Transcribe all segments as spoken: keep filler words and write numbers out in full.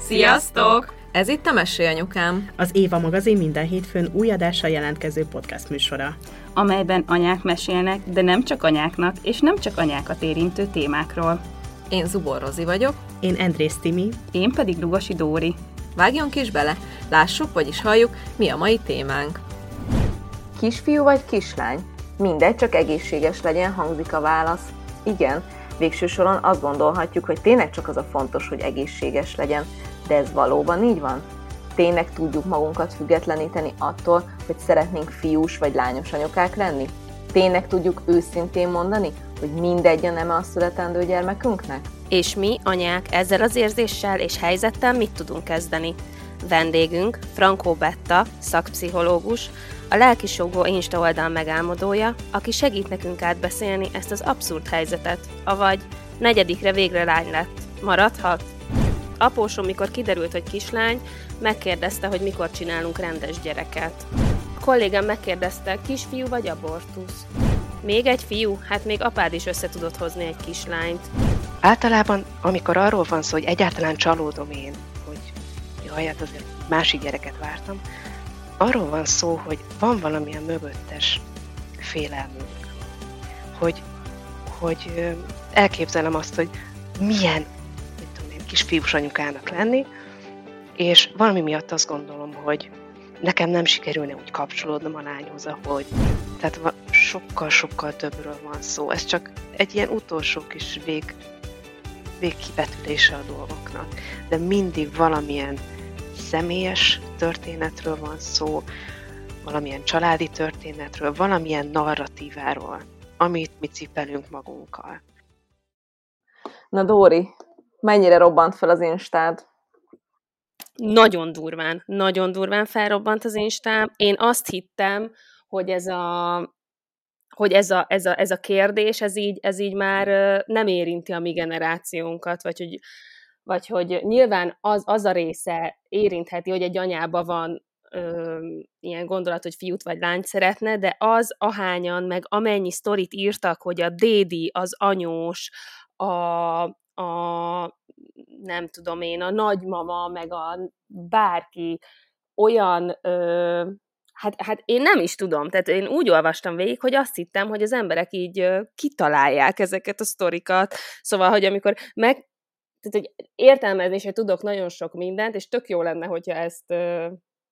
Sziasztok! Ez itt a Mesélyanyukám. Az Éva magazin minden hétfőn új adással jelentkező podcast műsora, amelyben anyák mesélnek, de nem csak anyáknak, és nem csak anyákat érintő témákról. Én Zubor Rozi vagyok. Én Endrész Timi. Én pedig Lugosi Dóri. Vágjunk is bele, lássuk, vagyis halljuk, mi a mai témánk. Kisfiú vagy kislány? Mindegy, csak egészséges legyen, hangzik a válasz. Igen, végső soron azt gondolhatjuk, hogy tényleg csak az a fontos, hogy egészséges legyen. De ez valóban így van? Tényleg tudjuk magunkat függetleníteni attól, hogy szeretnénk fiús vagy lányos anyukák lenni? Tényleg tudjuk őszintén mondani, hogy mindegy a neme a születendő gyermekünknek? És mi, anyák, ezzel az érzéssel és helyzettel mit tudunk kezdeni? Vendégünk, Frankó Betta, szakpszichológus, a Lelkisugó Insta oldal megálmodója, aki segít nekünk átbeszélni ezt az abszurd helyzetet, avagy negyedikre végre lány lett. Maradhat? Apósom, mikor kiderült, hogy kislány, megkérdezte, hogy mikor csinálunk rendes gyereket. A kollégám megkérdezte, kisfiú vagy abortusz? Még egy fiú? Hát még apád is össze tudott hozni egy kislányt. Általában, amikor arról van szó, hogy egyáltalán csalódom én, hogy jaj, hát azért másik gyereket vártam, arról van szó, hogy van valamilyen mögöttes félelmünk. Hogy, hogy elképzelem azt, hogy milyen kisfiús anyukának lenni, és valami miatt azt gondolom, hogy nekem nem sikerülne úgy kapcsolódnom a lányhoz, ahogy. Tehát sokkal-sokkal többről van szó. Ez csak egy ilyen utolsó kis vég, végkibetülése a dolgoknak. De mindig valamilyen személyes történetről van szó, valamilyen családi történetről, valamilyen narratíváról, amit mi cipelünk magunkkal. Na Dóri, mennyire robbant fel az Instád? Nagyon durván, nagyon durván felrobbant az Instám. Én azt hittem, hogy ez a, hogy ez a, ez a, ez a kérdés, ez így, ez így már nem érinti a mi generációnkat, vagy hogy, vagy hogy nyilván az, az a része érintheti, hogy egy anyában van ö, ilyen gondolat, hogy fiút vagy lányt szeretne, de az ahányan, meg amennyi sztorit írtak, hogy a dédi, az anyós, a a nem tudom én, a nagymama, meg a bárki olyan, ö, hát, hát én nem is tudom, tehát én úgy olvastam végig, hogy azt hittem, hogy az emberek így ö, kitalálják ezeket a sztorikat, szóval, hogy amikor meg, tehát hogy értelmezésre tudok nagyon sok mindent, és tök jó lenne, hogyha ezt ö,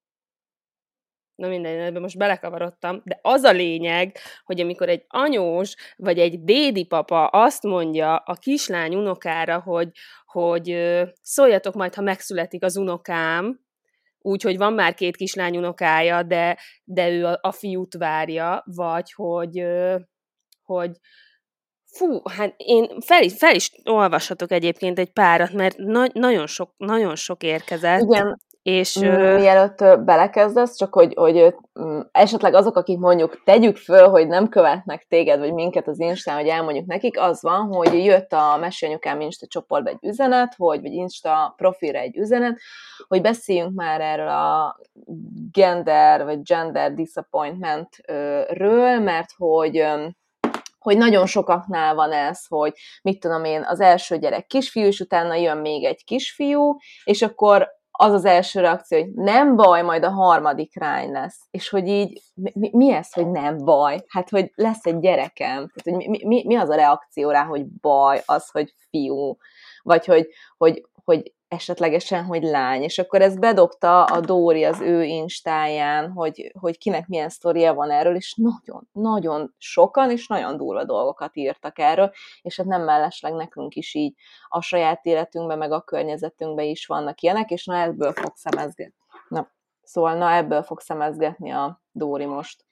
na mindegy, ebben most belekavarodtam, de az a lényeg, hogy amikor egy anyós, vagy egy dédi papa azt mondja a kislány unokára, hogy, hogy szóljatok majd, ha megszületik az unokám, úgyhogy van már két kislány unokája, de, de ő a, a fiút várja, vagy hogy, hogy fú, hát én fel is, fel is olvashatok egyébként egy párat, mert na- nagyon, sok, nagyon sok érkezett. Igen. És, mielőtt belekezdesz, csak hogy, hogy esetleg azok, akik mondjuk tegyük föl, hogy nem követnek téged, vagy minket az Instán, hogy elmondjuk nekik, az van, hogy jött a Mesélyanyukám Insta csoportba egy üzenet, hogy, vagy Insta profilra egy üzenet, hogy beszéljünk már erről a gender, vagy gender disappointmentről, mert hogy hogy nagyon sokaknál van ez, hogy mit tudom én, az első gyerek kisfiú, és utána jön még egy kisfiú, és akkor az az első reakció, hogy nem baj, majd a harmadik lány lesz. És hogy így, mi, mi ez, hogy nem baj? Hát, hogy lesz egy gyerekem. Tehát, hogy mi, mi, mi az a reakció rá, hogy baj, az, hogy fiú? Vagy hogy, hogy, hogy esetlegesen, hogy lány. És akkor ezt bedobta a Dóri az ő instáján, hogy, hogy kinek milyen sztoria van erről, és nagyon, nagyon sokan, és nagyon durva dolgokat írtak erről, és hát nem mellesleg nekünk is így a saját életünkben, meg a környezetünkben is vannak ilyenek, és na ebből fog szemezgetni. Na, szóval na ebből fog szemezgetni a Dóri most.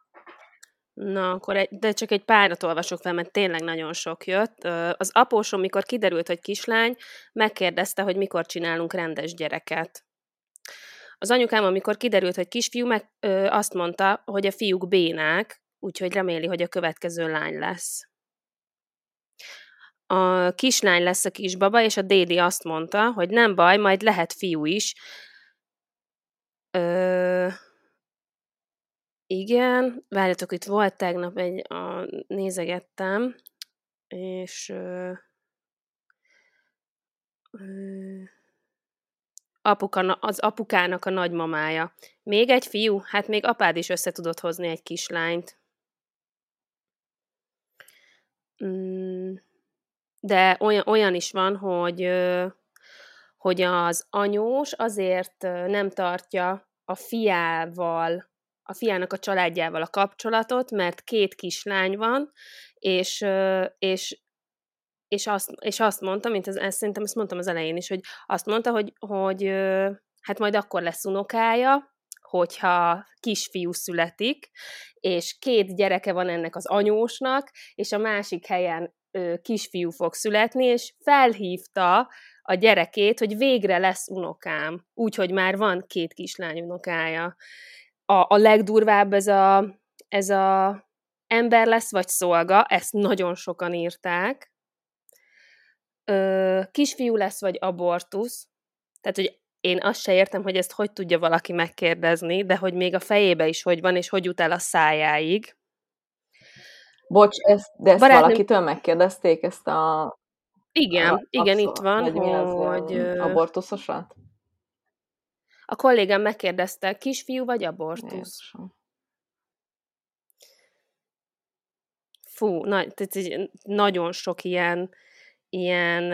Na, akkor egy, de csak egy párat olvasok fel, mert tényleg nagyon sok jött. Az apósom, mikor kiderült, hogy kislány, megkérdezte, hogy mikor csinálunk rendes gyereket. Az anyukám, amikor kiderült, hogy kisfiú, meg ö, azt mondta, hogy a fiúk bénák, úgyhogy reméli, hogy a következő lány lesz. A kislány lesz a kisbaba, és a dédi azt mondta, hogy nem baj, majd lehet fiú is. Ö... Igen, várjatok, itt volt tegnap egy, a, nézegettem, és ö, ö, Apuka, az apukának a nagymamája. Még egy fiú? Hát még apád is össze tudott hozni egy kislányt. De olyan, olyan is van, hogy, hogy az anyós azért nem tartja a fiával, a fiának a családjával a kapcsolatot, mert két kislány van, és, és, és, azt, és azt mondta, mint az, ezt, szerintem ezt mondtam az elején is, hogy azt mondta, hogy, hogy hát majd akkor lesz unokája, hogyha kisfiú születik, és két gyereke van ennek az anyósnak, és a másik helyen ö, kisfiú fog születni, és felhívta a gyerekét, hogy végre lesz unokám, úgyhogy már van két kislány unokája. A, a legdurvább ez a, ez a ember lesz, vagy szolga, ezt nagyon sokan írták. Ö, kisfiú lesz, vagy abortusz, tehát, hogy én azt se értem, hogy ezt hogy tudja valaki megkérdezni, de hogy még a fejébe is hogy van, és hogy jut el a szájáig. Bocs, ezt, de ezt Barátnőm... valakitől megkérdezték, ezt a... Igen, a, igen, abszol, itt van, hogy... Mi az, hogy... abortuszosat? A kollégám megkérdezte, kisfiú vagy abortusz? Jézusom. Fú, na, tehát nagyon sok ilyen... ilyen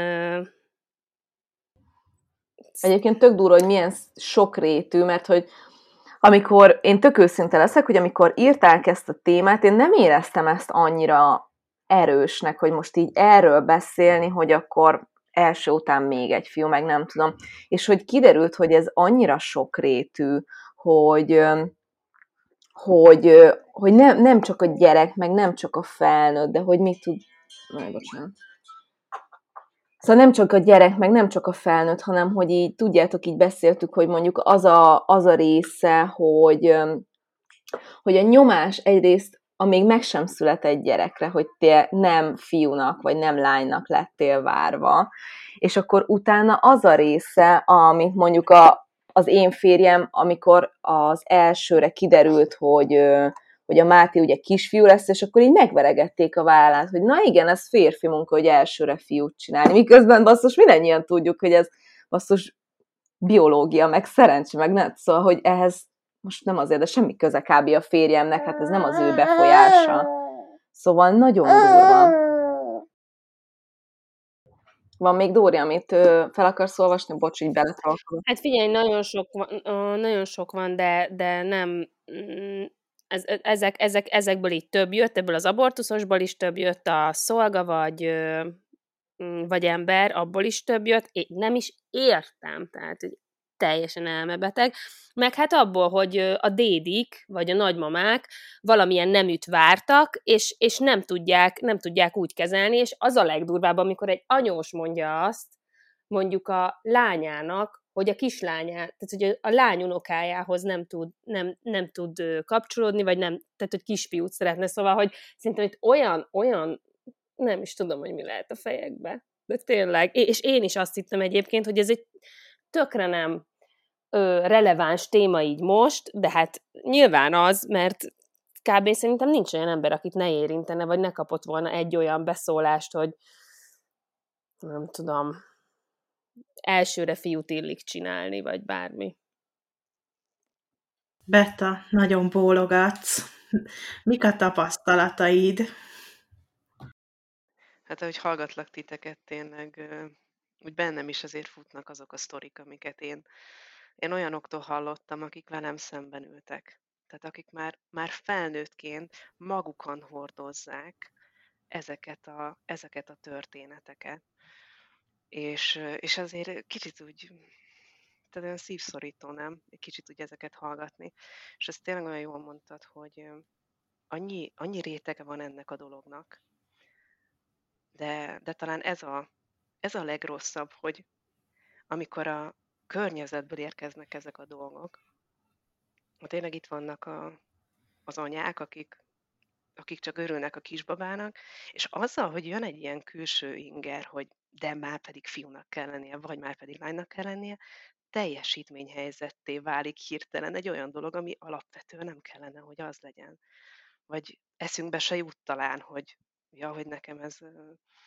Egyébként tök durva, hogy milyen sokrétű, mert hogy amikor, én tök őszinte leszek, hogy amikor írták ezt a témát, én nem éreztem ezt annyira erősnek, hogy most így erről beszélni, hogy akkor első után még egy fiú, meg nem tudom. És hogy kiderült, hogy ez annyira sokrétű, hogy, hogy, hogy nem, nem csak a gyerek, meg nem csak a felnőtt, de hogy mit tud... Aj, bocsánat. Szóval nem csak a gyerek, meg nem csak a felnőtt, hanem hogy így, tudjátok, így beszéltük, hogy mondjuk az a, az a része, hogy, hogy a nyomás egyrészt, amíg meg sem született gyerekre, hogy te nem fiúnak, vagy nem lánynak lettél várva, és akkor utána az a része, amit mondjuk a, az én férjem, amikor az elsőre kiderült, hogy... hogy a Máté ugye kisfiú lesz, és akkor így megveregették a vállát, hogy na igen, ez férfi munka, hogy elsőre fiút csinálni. Miközben basszus mindannyian tudjuk, hogy ez basszus biológia, meg szerencse, meg nem. Szóval, hogy ehhez most nem azért, de semmi köze kb. A férjemnek, hát ez nem az ő befolyása. Szóval nagyon durva. Van még, Dóri, amit fel akarsz olvasni? Bocs, így beletralkodom. Hát figyelj, nagyon sok van, nagyon sok van, de, de nem... Ez, ezek, ezek, ezekből így több jött, ebből az abortuszosból is több jött, a szolga vagy, vagy ember, abból is több jött. Én nem is értem, tehát hogy teljesen elmebeteg. Meg hát abból, hogy a dédik, vagy a nagymamák valamilyen neműt vártak, és, és nem, tudják, nem tudják úgy kezelni, és az a legdurvább, amikor egy anyós mondja azt, mondjuk a lányának, hogy a kislányát, tehát hogy a lány unokájához nem tud, nem, nem tud kapcsolódni, vagy nem, tehát hogy kisfiút szeretne, szóval, hogy szerintem itt olyan, olyan, nem is tudom, hogy mi lehet a fejekbe, de tényleg, és én is azt hittem egyébként, hogy ez egy tökre nem ö, releváns téma így most, de hát nyilván az, mert kb. Szerintem nincs olyan ember, akit ne érintene, vagy ne kapott volna egy olyan beszólást, hogy nem tudom, elsőre fiút illik csinálni, vagy bármi. Betta, nagyon bólogatsz. Mik a tapasztalataid? Hát, ahogy hallgatlak titeket, tényleg úgy bennem is azért futnak azok a sztorik, amiket én, én olyanoktól hallottam, akik velem szemben ültek. Tehát akik már, már felnőttként magukon hordozzák ezeket a, ezeket a történeteket. És, és azért kicsit úgy, tehát olyan szívszorító, nem? Egy kicsit úgy ezeket hallgatni. És ezt tényleg olyan jól mondtad, hogy annyi, annyi rétege van ennek a dolognak. De, de talán ez a, ez a legrosszabb, hogy amikor a környezetből érkeznek ezek a dolgok, tényleg itt vannak a, az anyák, akik, akik csak örülnek a kisbabának, és azzal, hogy jön egy ilyen külső inger, hogy de már pedig fiúnak kell lennie, vagy már pedig lánynak kell lennie, teljesítményhelyzetté válik hirtelen egy olyan dolog, ami alapvetően nem kellene, hogy az legyen. Vagy eszünkbe se jut talán, hogy ja, hogy nekem ez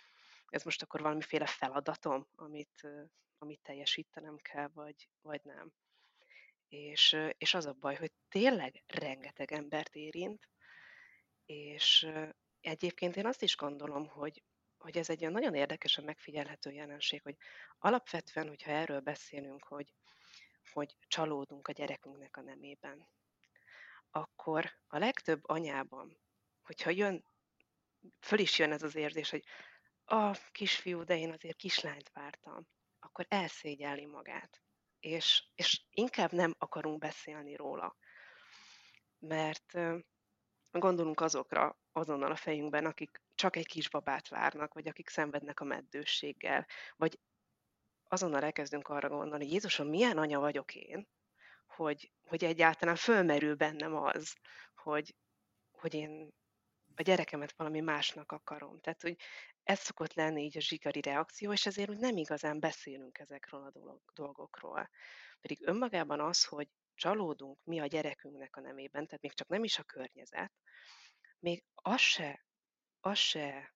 ez most akkor valamiféle feladatom, amit, amit teljesítenem kell, vagy, vagy nem. És, és az a baj, hogy tényleg rengeteg embert érint, és egyébként én azt is gondolom, hogy, hogy ez egy olyan nagyon érdekesen megfigyelhető jelenség, hogy alapvetően, hogyha erről beszélünk, hogy, hogy csalódunk a gyerekünknek a nemében, akkor a legtöbb anyában, hogyha jön, föl is jön ez az érzés, hogy a kisfiú, de én azért kislányt vártam, akkor elszégyelli magát. És, és inkább nem akarunk beszélni róla. Mert gondolunk azokra azonnal a fejünkben, akik csak egy kisbabát várnak, vagy akik szenvednek a meddősséggel, vagy azonnal elkezdünk arra gondolni, hogy Jézusom, milyen anya vagyok én, hogy, hogy egyáltalán fölmerül bennem az, hogy, hogy én a gyerekemet valami másnak akarom. Tehát, hogy ez szokott lenni így a zsigari reakció, és ezért úgy nem igazán beszélünk ezekről a dolgokról. Pedig önmagában az, hogy csalódunk mi a gyerekünknek a nemében, tehát még csak nem is a környezet, még az se, az se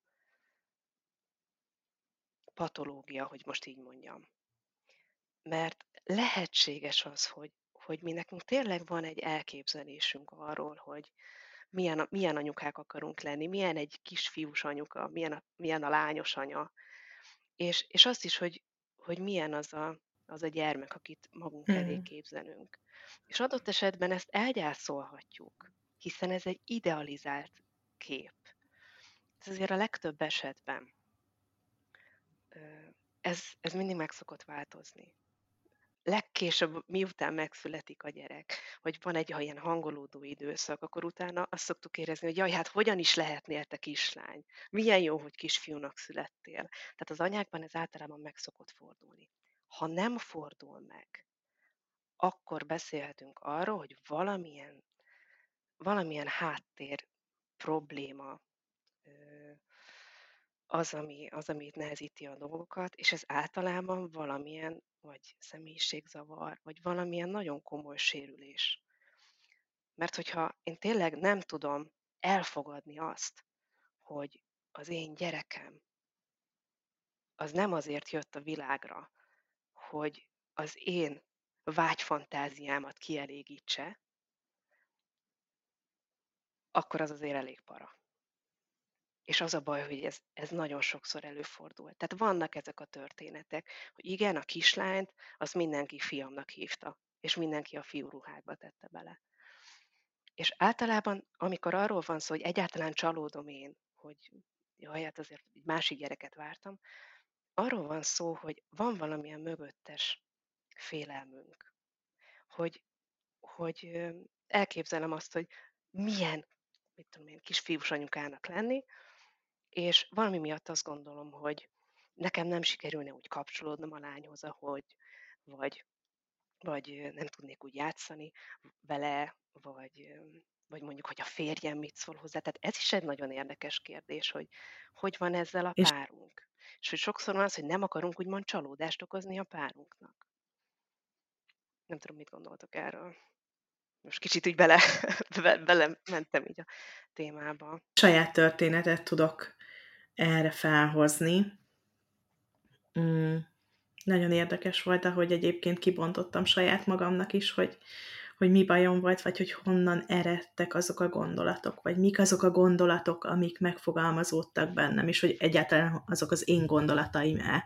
patológia, hogy most így mondjam. Mert lehetséges az, hogy, hogy mi nekünk tényleg van egy elképzelésünk arról, hogy milyen, milyen anyukák akarunk lenni, milyen egy kisfiús anyuka, milyen a, milyen a lányos anya, és, és azt is, hogy, hogy milyen az a, az a gyermek, akit magunk hmm. elé képzelünk. És adott esetben ezt elgyászolhatjuk, hiszen ez egy idealizált kép. Ez azért a legtöbb esetben ez, ez mindig meg szokott változni. Legkésőbb, miután megszületik a gyerek, vagy van egy ilyen hangolódó időszak, akkor utána azt szoktuk érezni, hogy jaj, hát hogyan is lehetnél te kislány? Milyen jó, hogy kisfiúnak születtél. Tehát az anyákban ez általában meg szokott fordulni. Ha nem fordul meg, akkor beszélhetünk arról, hogy valamilyen, valamilyen háttér probléma az, ami, az, ami itt nehezíti a dolgokat, és ez általában valamilyen vagy személyiségzavar, vagy valamilyen nagyon komoly sérülés. Mert hogyha én tényleg nem tudom elfogadni azt, hogy az én gyerekem az nem azért jött a világra, hogy az én vágyfantáziámat kielégítse, akkor az azért elég para. És az a baj, hogy ez, ez nagyon sokszor előfordul. Tehát vannak ezek a történetek, hogy igen, a kislányt, azt mindenki fiamnak hívta, és mindenki a fiúruhákba tette bele. És általában, amikor arról van szó, hogy egyáltalán csalódom én, hogy jaj, hát azért egy másik gyereket vártam, arról van szó, hogy van valamilyen mögöttes félelmünk. Hogy, hogy elképzelem azt, hogy milyen, mit tudom én, kisfiús anyukának lenni, és valami miatt azt gondolom, hogy nekem nem sikerülne úgy kapcsolódnom a lányhoz, ahogy, vagy, vagy nem tudnék úgy játszani vele, vagy, vagy mondjuk, hogy a férjem mit szól hozzá. Tehát ez is egy nagyon érdekes kérdés, hogy hogy van ezzel a párunk. És hogy sokszor van az, hogy nem akarunk úgymond csalódást okozni a párunknak. Nem tudom, mit gondoltok erről. Most kicsit úgy bele, bele mentem így a témába. Saját történetet tudok erre felhozni. Mm, nagyon érdekes volt, ahogy egyébként kibontottam saját magamnak is, hogy, hogy mi bajom volt, vagy hogy honnan eredtek azok a gondolatok, vagy mik azok a gondolatok, amik megfogalmazódtak bennem, és hogy egyáltalán azok az én gondolataim-e.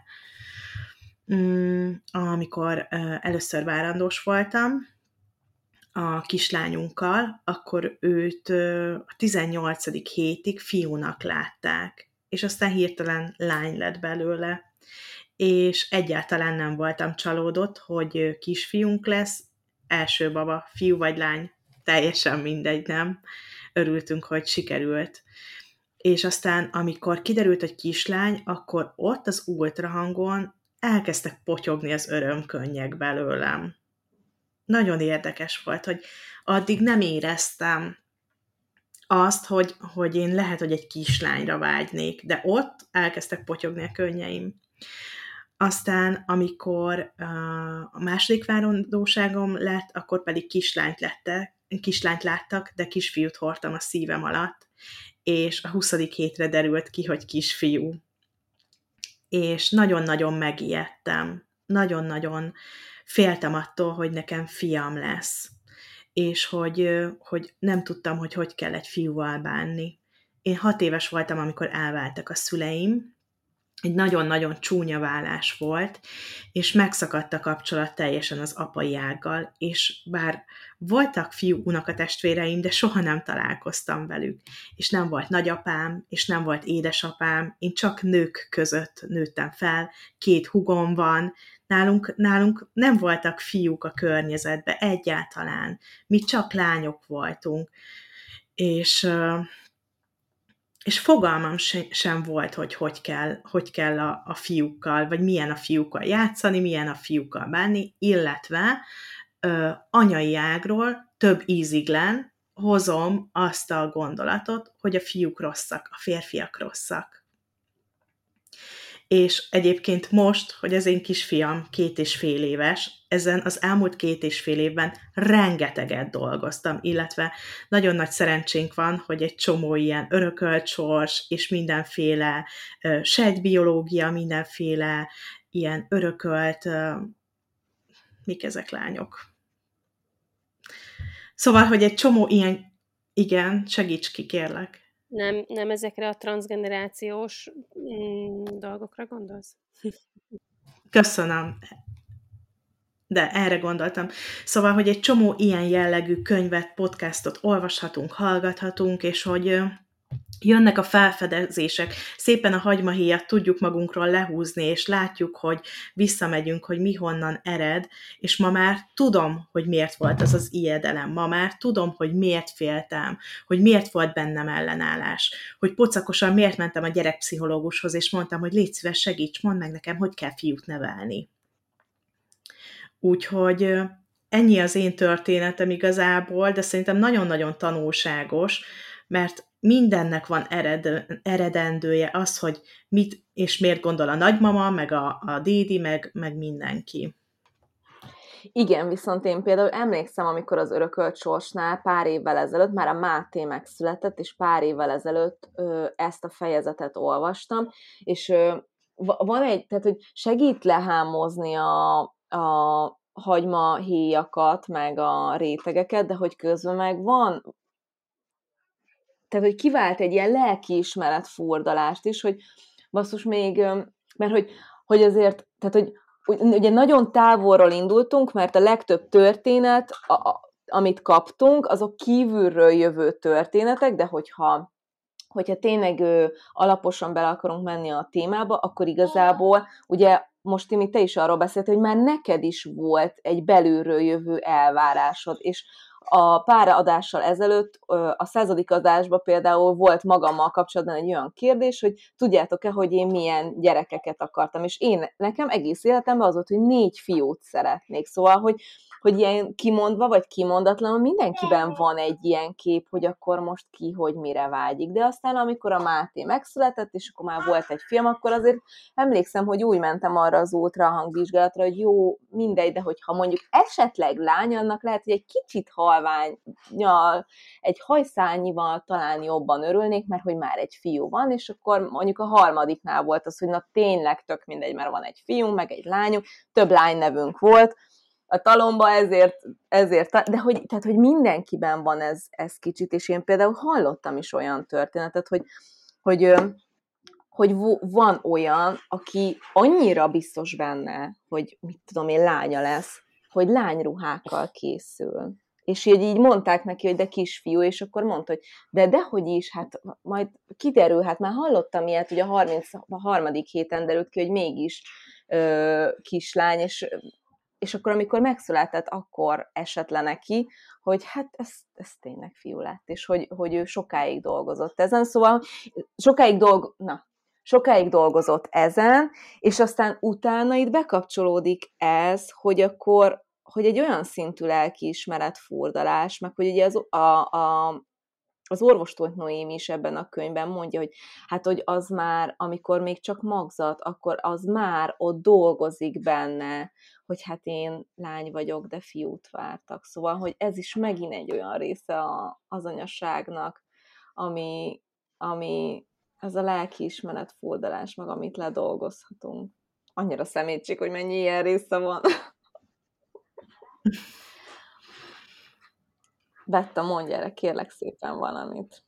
Mm, amikor uh, először várandós voltam a kislányunkkal, akkor őt uh, a tizennyolcadik hétig fiúnak látták, és aztán hirtelen lány lett belőle, és egyáltalán nem voltam csalódott, hogy kisfiunk lesz, első baba, fiú vagy lány, teljesen mindegy, nem? Örültünk, hogy sikerült. És aztán, amikor kiderült, hogy kislány, akkor ott az ultrahangon elkezdtek potyogni az örömkönnyek belőlem. Nagyon érdekes volt, hogy addig nem éreztem azt, hogy, hogy én lehet, hogy egy kislányra vágynék, de ott elkezdtek potyogni a könnyeim. Aztán, amikor uh, a második várandóságom lett, akkor pedig kislányt, lettek, kislányt láttak, de kisfiút hordtam a szívem alatt, és a huszadik hétre derült ki, hogy kisfiú. és nagyon-nagyon megijedtem. Nagyon-nagyon féltem attól, hogy nekem fiam lesz, és hogy, hogy nem tudtam, hogy hogy kell egy fiúval bánni. Én hat éves voltam, amikor elváltak a szüleim, egy nagyon-nagyon csúnya válás volt, és megszakadt a kapcsolat teljesen az apai ággal, és bár voltak fiú unokatestvéreim, de soha nem találkoztam velük, és nem volt nagyapám, és nem volt édesapám, én csak nők között nőttem fel, két hugom van, nálunk, nálunk nem voltak fiúk a környezetben egyáltalán, mi csak lányok voltunk, és... és fogalmam sem volt, hogy hogy kell, hogy kell a, a fiúkkal, vagy milyen a fiúkkal játszani, milyen a fiúkkal bánni, illetve ö, anyai ágról több íziglen hozom azt a gondolatot, hogy a fiúk rosszak, a férfiak rosszak. És egyébként most, hogy az én kisfiam két és fél éves, ezen az elmúlt két és fél évben rengeteget dolgoztam, illetve nagyon nagy szerencsénk van, hogy egy csomó ilyen örökölt sors, és mindenféle uh, sejtbiológia, mindenféle ilyen örökölt, uh, mik ezek lányok? Szóval, hogy egy csomó ilyen, igen, segíts ki, kérlek. Nem, nem ezekre a transzgenerációs mm, dolgokra gondolsz? Köszönöm. De erre gondoltam. Szóval, hogy egy csomó ilyen jellegű könyvet, podcastot olvashatunk, hallgathatunk, és hogy jönnek a felfedezések. Szépen a hagymahéjat tudjuk magunkról lehúzni, és látjuk, hogy visszamegyünk, hogy mi honnan ered, és ma már tudom, hogy miért volt az az ijedelem. Ma már tudom, hogy miért féltem, hogy miért volt bennem ellenállás, hogy pocakosan miért mentem a gyerekpszichológushoz, és mondtam, hogy légy szíves, segíts, mondd meg nekem, hogy kell fiút nevelni. Úgyhogy ennyi az én történetem igazából, de szerintem nagyon-nagyon tanulságos, mert mindennek van ered, eredendője az, hogy mit és miért gondol a nagymama, meg a, a dédi, meg, meg mindenki. Igen, viszont én például emlékszem, amikor az örökölt sorsnál pár évvel ezelőtt, már a Máté megszületett, és pár évvel ezelőtt ö, ezt a fejezetet olvastam, és ö, van egy, tehát hogy segít lehámozni a, a hagymahéjakat, meg a rétegeket, de hogy közben meg van, tehát hogy kivált egy ilyen lelkiismeret furdalást is, hogy basszus még, mert hogy, hogy azért, tehát hogy ugye nagyon távolról indultunk, mert a legtöbb történet, a, a, amit kaptunk, azok kívülről jövő történetek, de hogyha, hogyha tényleg ö, alaposan bele akarunk menni a témába, akkor igazából, ugye most Timi, te is arról beszélt, hogy már neked is volt egy belülről jövő elvárásod, és a pár adással ezelőtt, a századik adásban például volt magammal kapcsolatban egy olyan kérdés, hogy tudjátok-e, hogy én milyen gyerekeket akartam, és én, nekem egész életemben az volt, hogy négy fiút szeretnék, szóval, hogy, hogy ilyen kimondva, vagy kimondatlanul mindenkiben van egy ilyen kép, hogy akkor most ki, hogy mire vágyik, de aztán amikor a Máté megszületett, és akkor már volt egy film, akkor azért emlékszem, hogy úgy mentem arra az útra, a hangvizsgálatra, hogy jó, mindegy, de hogyha mondjuk esetleg lány, annak lehet, hogy egy kicsit halványnyal, egy hajszálnyival talán jobban örülnék, mert hogy már egy fiú van, és akkor mondjuk a harmadiknál volt az, hogy na tényleg tök mindegy, mert van egy fiú, meg egy lányunk, több lánynevünk volt a talomba, ezért, ezért de hogy, tehát, hogy mindenkiben van ez, ez kicsit, és én például hallottam is olyan történetet, hogy, hogy hogy van olyan, aki annyira biztos benne, hogy mit tudom én, lánya lesz, hogy lányruhákkal készül. És így, így mondták neki, hogy de kisfiú, és akkor mondta, hogy de dehogy is, hát majd kiderül, hát már hallottam ilyet, hogy a harminc héten derült ki, hogy mégis ö, kislány, és, és akkor amikor megszületett, akkor esett le neki, hogy hát ez, ez tényleg fiú lett, és hogy, hogy ő sokáig dolgozott ezen, szóval sokáig dolg... na, Sokáig dolgozott ezen, és aztán utána itt bekapcsolódik ez, hogy akkor, hogy egy olyan szintű lelkiismeret furdalás, meg hogy ugye az, a, a, az orvostót Noémi is ebben a könyvben mondja, hogy hát, hogy az már, amikor még csak magzat, akkor az már ott dolgozik benne, hogy hát én lány vagyok, de fiút vártak. Szóval, hogy ez is megint egy olyan része a, az anyaságnak, ami, ami ez a lelkiismeret furdalás, meg amit ledolgozhatunk. Annyira szemétség, hogy mennyi ilyen része van. Betta, mondj erre, kérlek szépen valamit.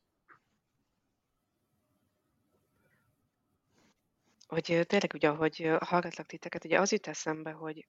Hogy ö, tényleg ugye, ahogy ö, hallgatlak titeket, ugye az jut eszembe, hogy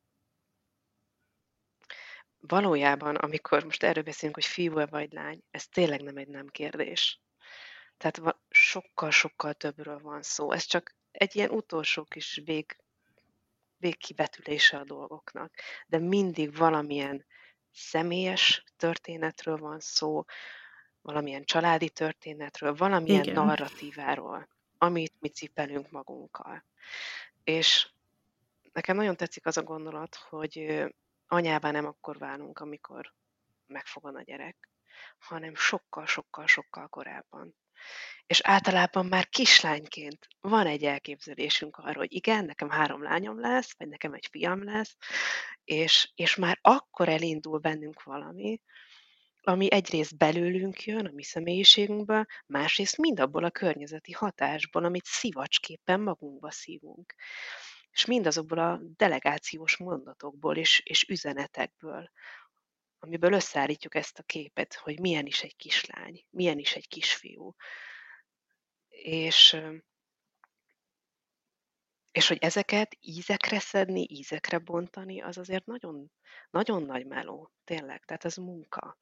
valójában, amikor most erről beszélünk, hogy fiú-e vagy lány, ez tényleg nem egy nem kérdés. Tehát va- sokkal-sokkal többről van szó. Ez csak egy ilyen utolsó kis vég, végkivetülése a dolgoknak. De mindig valamilyen személyes történetről van szó, valamilyen családi történetről, valamilyen Igen. narratíváról, amit mi cipelünk magunkkal. És nekem nagyon tetszik az a gondolat, hogy ö, anyává nem akkor válunk, amikor megfogan a gyerek, hanem sokkal-sokkal-sokkal korábban. És általában már kislányként van egy elképzelésünk arról, hogy igen, nekem három lányom lesz, vagy nekem egy fiam lesz, és, és már akkor elindul bennünk valami, ami egyrészt belőlünk jön, a mi személyiségünkből, másrészt mind abból a környezeti hatásból, amit szivacsképpen magunkba szívunk. És mindazokból a delegációs mondatokból és, és üzenetekből, amiből összeállítjuk ezt a képet, hogy milyen is egy kislány, milyen is egy kisfiú. És, ö, és hogy ezeket ízekre szedni, ízekre bontani, az azért nagyon, nagyon nagy meló, tényleg, tehát ez munka.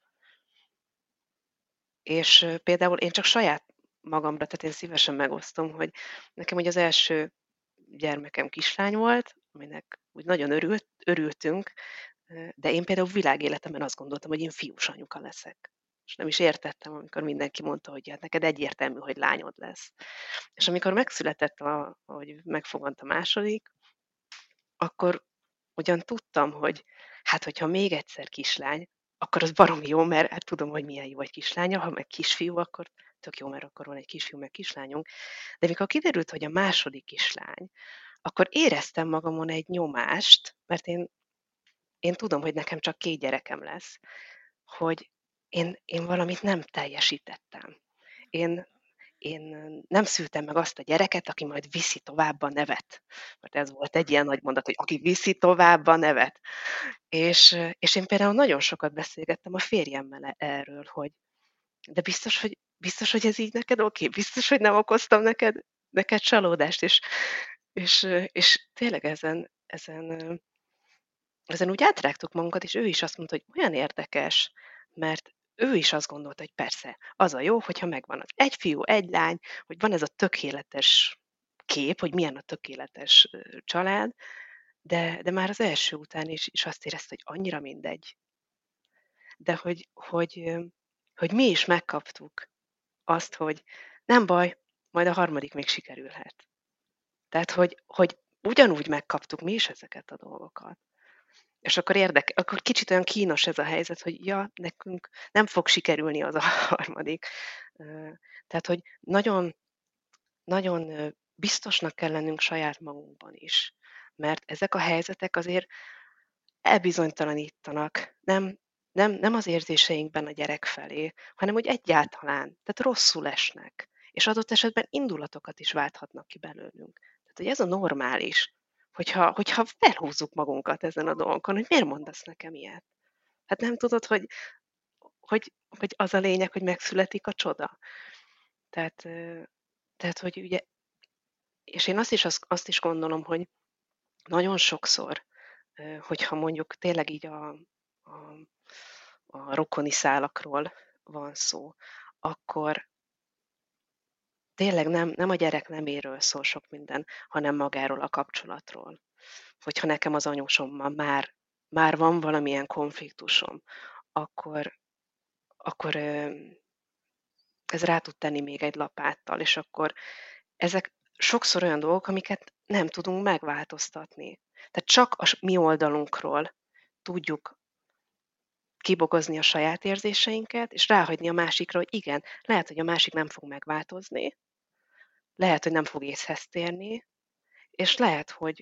És ö, például én csak saját magamra, tehát én szívesen megosztom, hogy nekem ugye az első gyermekem kislány volt, aminek úgy nagyon örült, örültünk, ö, de én például világéletemben azt gondoltam, hogy én fiús anyuka leszek. És nem is értettem, amikor mindenki mondta, hogy hát neked egyértelmű, hogy lányod lesz. És amikor megszületett, a, hogy megfogant a második, akkor ugyan tudtam, hogy hát, hogyha még egyszer kislány, akkor az baromi jó, mert hát tudom, hogy milyen jó egy kislánya, ha meg kisfiú, akkor tök jó, mert akkor van egy kisfiú, meg kislányunk. De mikor kiderült, hogy a második kislány, akkor éreztem magamon egy nyomást, mert én, én tudom, hogy nekem csak két gyerekem lesz, hogy én, én valamit nem teljesítettem. Én, én nem szültem meg azt a gyereket, aki majd viszi tovább a nevet. Mert ez volt egy ilyen nagy mondat, hogy aki viszi tovább a nevet. És, és én például nagyon sokat beszélgettem a férjemmel e- erről, hogy de biztos, hogy, biztos, hogy ez így neked oké? Okay? Biztos, hogy nem okoztam neked, neked csalódást? És, és, és tényleg ezen, ezen, ezen úgy átrágtuk magunkat, és ő is azt mondta, hogy olyan érdekes, mert ő is azt gondolta, hogy persze, az a jó, hogyha megvan az egy fiú, egy lány, hogy van ez a tökéletes kép, hogy milyen a tökéletes ö, család, de, de már az első után is, is azt érezte, hogy annyira mindegy. De hogy, hogy, ö, hogy mi is megkaptuk azt, hogy nem baj, majd a harmadik még sikerülhet. Tehát, hogy, hogy ugyanúgy megkaptuk mi is ezeket a dolgokat. És akkor érdek, akkor kicsit olyan kínos ez a helyzet, hogy ja, nekünk nem fog sikerülni az a harmadik. Ö, Tehát, hogy nagyon, nagyon ö, biztosnak kell lennünk saját magunkban is. Mert ezek a helyzetek azért elbizonytalanítanak, nem, nem, nem az érzéseinkben a gyerek felé, hanem úgy egyáltalán, tehát rosszul esnek. És adott esetben indulatokat is válthatnak ki belőlünk. Tehát, hogy ez a normális, hogyha, hogyha felhúzzuk magunkat ezen a dolgokon, hogy miért mondasz nekem ilyet? Hát nem tudod, hogy, hogy, hogy az a lényeg, hogy megszületik a csoda. Tehát, ö, tehát hogy ugye, és én azt is, azt, azt is gondolom, hogy nagyon sokszor, ö, hogyha mondjuk tényleg így a, a, a rokoni szálakról van szó, akkor tényleg nem, nem a gyerek neméről szól sok minden, hanem magáról a kapcsolatról. Hogyha nekem az anyósommal már, már van valamilyen konfliktusom, akkor, akkor ö, ez rá tud tenni még egy lapáttal, és akkor ezek sokszor olyan dolgok, amiket nem tudunk megváltoztatni. Tehát csak a s- mi oldalunkról tudjuk kibogozni a saját érzéseinket, és ráhagyni a másikra, hogy igen, lehet, hogy a másik nem fog megváltozni, lehet, hogy nem fog észhez térni, és lehet, hogy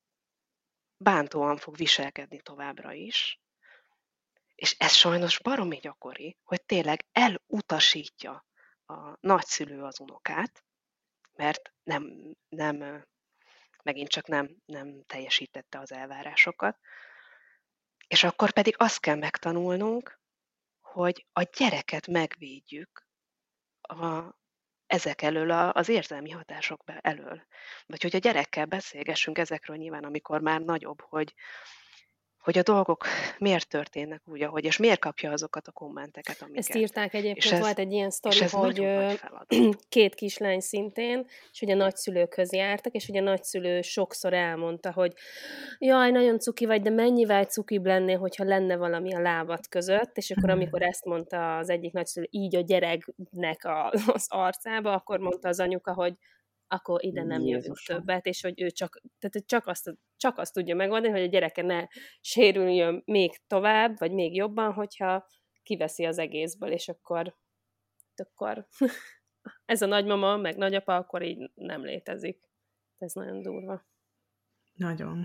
bántóan fog viselkedni továbbra is, és ez sajnos baromi gyakori, hogy tényleg elutasítja a nagyszülő az unokát, mert nem, nem megint csak nem, nem teljesítette az elvárásokat. És akkor pedig azt kell megtanulnunk, hogy a gyereket megvédjük a, ezek elől, a, az érzelmi hatások elől. Vagy hogy a gyerekkel beszélgessünk ezekről nyilván, amikor már nagyobb, hogy, hogy a dolgok miért történnek úgy, ahogy, és miért kapja azokat a kommenteket, amiket. Ezt írták egyébként, ez, volt egy ilyen sztori, hogy két kislány szintén, és ugye a nagyszülőkhöz jártak, és ugye a nagyszülő sokszor elmondta, hogy jaj, nagyon cuki vagy, de mennyivel cukibb lennél, hogyha lenne valami a lábad között, és akkor amikor ezt mondta az egyik nagyszülő így a gyereknek a, az arcába, akkor mondta az anyuka, hogy akkor ide nem jövünk Jézusom. többet, és hogy ő csak, tehát csak, azt, csak azt tudja megoldani, hogy a gyereke ne sérüljön még tovább, vagy még jobban, hogyha kiveszi az egészből, és akkor, akkor ez a nagymama, meg nagyapa, akkor így nem létezik. Ez nagyon durva. Nagyon.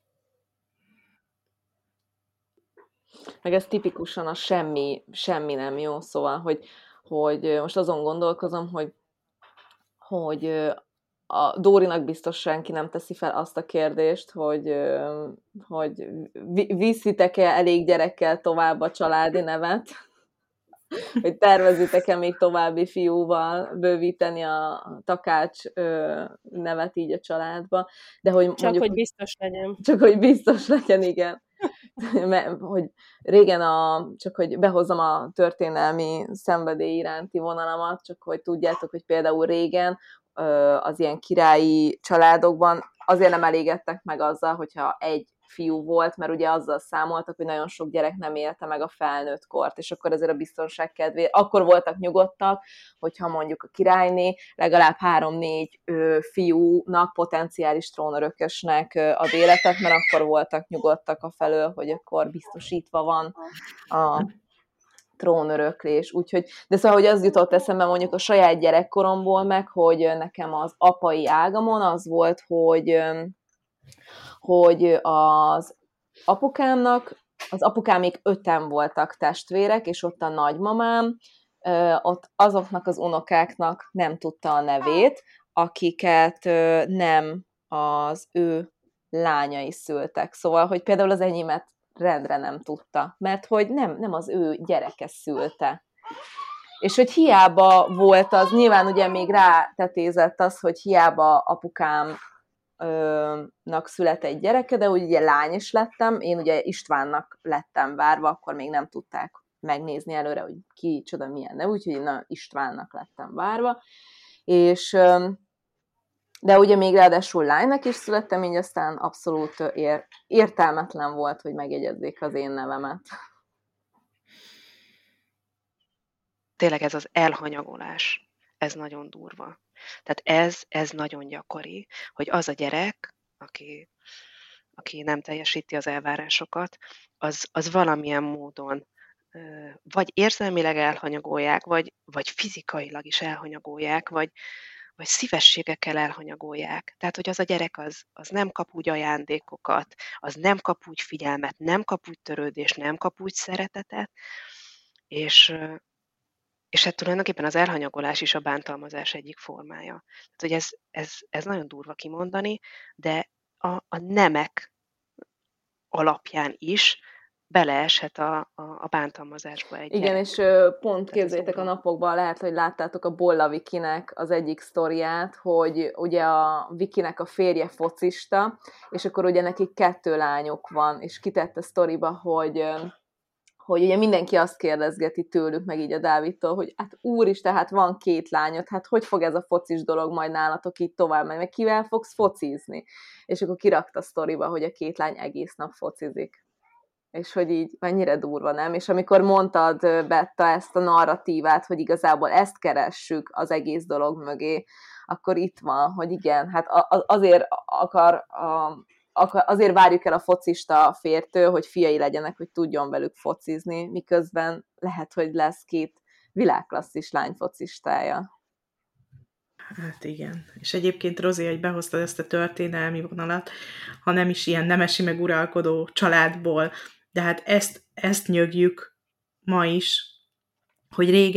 Meg ez tipikusan a semmi, semmi nem jó, szóval, hogy, hogy most azon gondolkozom, hogy, hogy a Dórinak biztos senki nem teszi fel azt a kérdést, hogy, hogy viszitek-e elég gyerekkel tovább a családi nevet, hogy tervezitek-e még további fiúval bővíteni a Takács nevet így a családba, de hogy csak mondjuk, hogy biztos legyen. Csak hogy biztos legyen, igen. Hogy régen, a, csak hogy behozzam a történelmi szenvedély iránti vonalamat, csak hogy tudjátok, hogy például régen az ilyen királyi családokban azért nem elégedtek meg azzal, hogyha egy fiú volt, mert ugye azzal számoltak, hogy nagyon sok gyerek nem élte meg a felnőtt kort, és akkor ezért a biztonság kedvéért, akkor voltak nyugodtak, hogyha mondjuk a királyné legalább három-négy fiúnak, potenciális trónörökösnek ad életet, mert akkor voltak nyugodtak a felől, hogy akkor biztosítva van a trónöröklés, úgyhogy, de szóval, hogy az jutott eszembe mondjuk a saját gyerekkoromból meg, hogy nekem az apai ágamon az volt, hogy hogy az apukámnak, az apukámék öten voltak testvérek, és ott a nagymamám, ott azoknak az unokáknak nem tudta a nevét, akiket nem az ő lányai szültek. Szóval, hogy például az enyémet rendre nem tudta, mert hogy nem, nem az ő gyereke szülte. És hogy hiába volt az, nyilván ugye még rátetézett az, hogy hiába apukám nak szület egy gyereke, de úgy ugye lány is lettem, én ugye Istvánnak lettem várva, akkor még nem tudták megnézni előre, hogy ki, csoda, milyen neve, úgyhogy én Istvánnak lettem várva, és de ugye még ráadásul lánynak is születtem, így aztán abszolút ér, értelmetlen volt, hogy megjegyezzék az én nevemet. Tényleg ez az elhanyagolás, ez nagyon durva. Tehát ez, ez nagyon gyakori, hogy az a gyerek, aki, aki nem teljesíti az elvárásokat, az, az valamilyen módon vagy érzelmileg elhanyagolják, vagy, vagy fizikailag is elhanyagolják, vagy, vagy szívességekkel elhanyagolják. Tehát, hogy az a gyerek az, az nem kap úgy ajándékokat, az nem kap úgy figyelmet, nem kap úgy törődést, nem kap úgy szeretetet, és... És hát tulajdonképpen az elhanyagolás is a bántalmazás egyik formája. Tehát, hogy ez, ez, ez nagyon durva kimondani, de a, a nemek alapján is beleeshet a, a, a bántalmazásba egy Igen, gyerek. és pont képzeljétek, a napokban lehet, hogy láttátok a Bolla Vikinek az egyik sztoriát, hogy ugye a Vikinek a férje focista, és akkor ugye nekik kettő lányuk van, és kitette sztoriba, hogy... hogy ugye mindenki azt kérdezgeti tőlük, meg így a Dávidtól, hogy hát úristen, hát van két lányod, hát hogy fog ez a focis dolog majd nálatok így tovább menni, meg kivel fogsz focizni? És akkor kirakta a sztoriba, hogy a két lány egész nap focizik. És hogy így mennyire durva, nem? És amikor mondtad, Betta, ezt a narratívát, hogy igazából ezt keressük az egész dolog mögé, akkor itt van, hogy igen, hát azért akar... A, azért várjuk el a focista fértől, hogy fiai legyenek, hogy tudjon velük focizni, miközben lehet, hogy lesz két világklasszis lány focistája. Hát igen. És egyébként, Rozi, hogy behoztad ezt a történelmi vonalat, ha nem is ilyen nemesi meg uralkodó családból, de hát ezt, ezt nyögjük ma is, hogy régen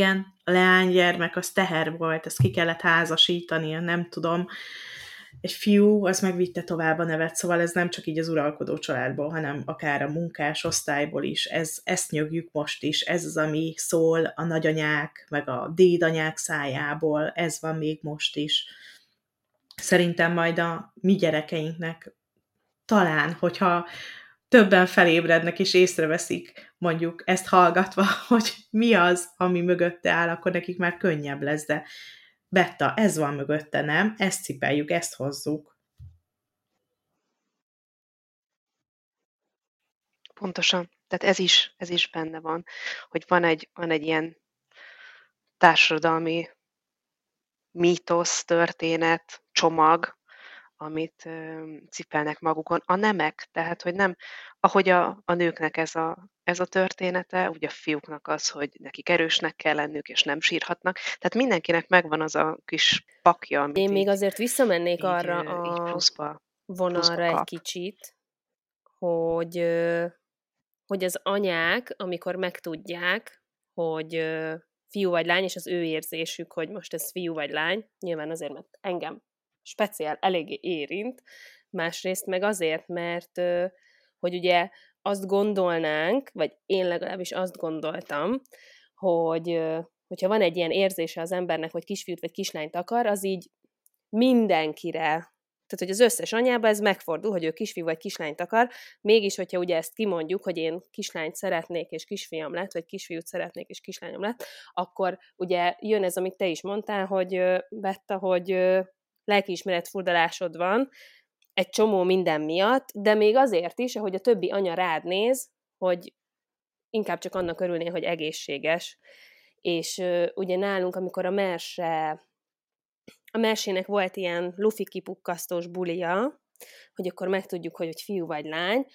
a leánygyermek az teher volt, ezt ki kellett házasítani, nem tudom. Egy fiú, az megvitte tovább a nevet, szóval ez nem csak így az uralkodó családból, hanem akár a munkás osztályból is. Ez, ezt nyögjük most is, ez az, ami szól a nagyanyák, meg a dédanyák szájából, ez van még most is. Szerintem majd a mi gyerekeinknek talán, hogyha többen felébrednek és észreveszik mondjuk ezt hallgatva, hogy mi az, ami mögötte áll, akkor nekik már könnyebb lesz, de Betta, ez van mögötte, nem? Ezt cipeljük, ezt hozzuk. Pontosan. Tehát ez is, ez is benne van, hogy van egy, van egy ilyen társadalmi mítosz, történet, csomag, amit ö, cipelnek magukon. A nemek, tehát, hogy nem, ahogy a, a nőknek ez a, ez a története, ugye a fiúknak az, hogy nekik erősnek kell lennük, és nem sírhatnak. Tehát mindenkinek megvan az a kis pakja, amit Én még így, azért visszamennék így, arra ö, így a pluszba, vonalra pluszba egy kap. kicsit, hogy, ö, hogy az anyák, amikor megtudják, hogy ö, fiú vagy lány, és az ő érzésük, hogy most ez fiú vagy lány, nyilván azért, mert engem speciál eléggé érint, másrészt meg azért, mert ö, hogy ugye azt gondolnánk, vagy én legalábbis azt gondoltam, hogy ö, hogyha van egy ilyen érzése az embernek, hogy kisfiút vagy kislányt akar, az így mindenkire, tehát hogy az összes anyában ez megfordul, hogy ő kisfiú vagy kislányt akar, mégis, hogyha ugye ezt kimondjuk, hogy én kislányt szeretnék, és kisfiam lett, vagy kisfiút szeretnék, és kislányom lett, akkor ugye jön ez, amit te is mondtál, hogy ö, Betta, hogy ö, lelkiismeret furdalásod van, egy csomó minden miatt, de még azért is, ahogy a többi anya rád néz, hogy inkább csak annak örülnél, hogy egészséges. És ö, ugye nálunk, amikor a merse A mersének volt ilyen lufi kipukkasztós bulia, hogy akkor megtudjuk, hogy, hogy fiú vagy lány.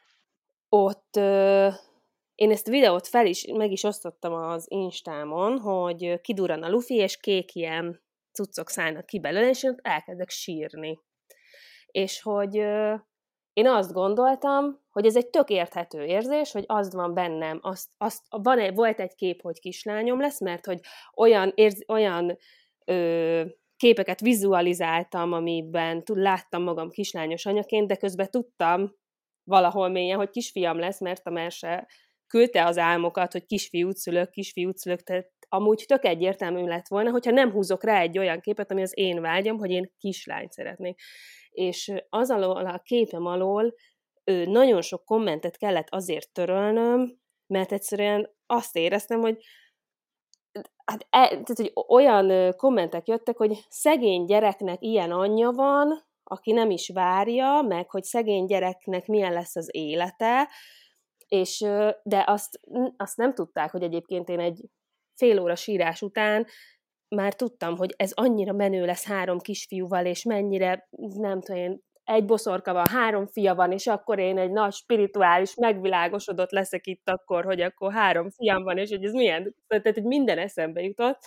Ott ö, én ezt a videót fel is, meg is osztottam az Instámon, hogy kidurran a lufi, és kék ilyen cuccok szállnak ki belőle, és én ott elkezdek sírni. És hogy ö, én azt gondoltam, hogy ez egy tök érthető érzés, hogy az van bennem, azt, azt, van egy, volt egy kép, hogy kislányom lesz, mert hogy olyan, érz, olyan ö, képeket vizualizáltam, amiben láttam magam kislányos anyaként, de közben tudtam valahol mélyen, hogy kisfiam lesz, mert a merse küldte az álmokat, hogy kisfiút szülök, kisfiút szülök, tehát amúgy tök egyértelmű lett volna, hogyha nem húzok rá egy olyan képet, ami az én vágyam, hogy én kislányt szeretnék. És az alól, a képem alól nagyon sok kommentet kellett azért törölnöm, mert egyszerűen azt éreztem, hogy hát e, tehát, hogy olyan kommentek jöttek, hogy szegény gyereknek ilyen anyja van, aki nem is várja, meg hogy szegény gyereknek milyen lesz az élete, és, de azt, azt nem tudták, hogy egyébként én egy fél óra sírás után már tudtam, hogy ez annyira menő lesz három kisfiúval, és mennyire, nem tudom én, egy boszorka van, három fia van, és akkor én egy nagy spirituális, megvilágosodott leszek itt akkor, hogy akkor három fiam van, és hogy ez milyen, tehát hogy minden eszembe jutott,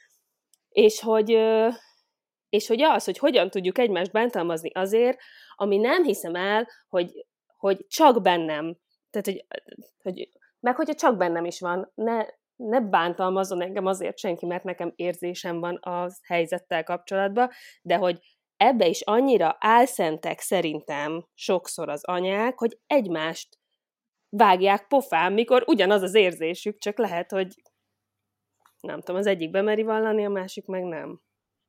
és hogy, és hogy az, hogy hogyan tudjuk egymást bántalmazni azért, ami nem hiszem el, hogy, hogy csak bennem, tehát hogy, hogy meg hogyha csak bennem is van, ne, ne bántalmazzon engem azért senki, mert nekem érzésem van az helyzettel kapcsolatban, de hogy ebbe is annyira álszentek szerintem sokszor az anyák, hogy egymást vágják pofán, mikor ugyanaz az érzésük, csak lehet, hogy nem tudom, az egyik bemeri vallani, a másik meg nem.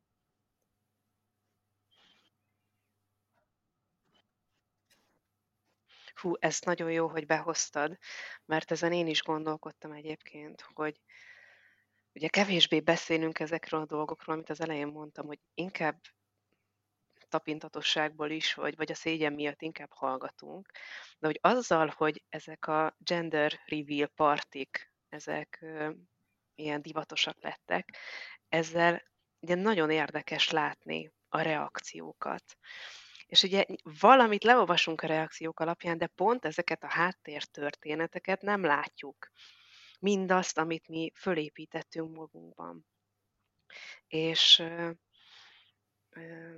Hú, ez nagyon jó, hogy behoztad, mert ezen én is gondolkodtam egyébként, hogy ugye kevésbé beszélünk ezekről a dolgokról, amit az elején mondtam, hogy inkább tapintatosságból is, vagy, vagy a szégyen miatt inkább hallgatunk, de hogy azzal, hogy ezek a gender reveal partik, ezek ö, ilyen divatosak lettek, ezzel ugye nagyon érdekes látni a reakciókat. És ugye valamit leolvasunk a reakciók alapján, de pont ezeket a háttértörténeteket nem látjuk. Mindazt, amit mi fölépítettünk magunkban. És ö, ö,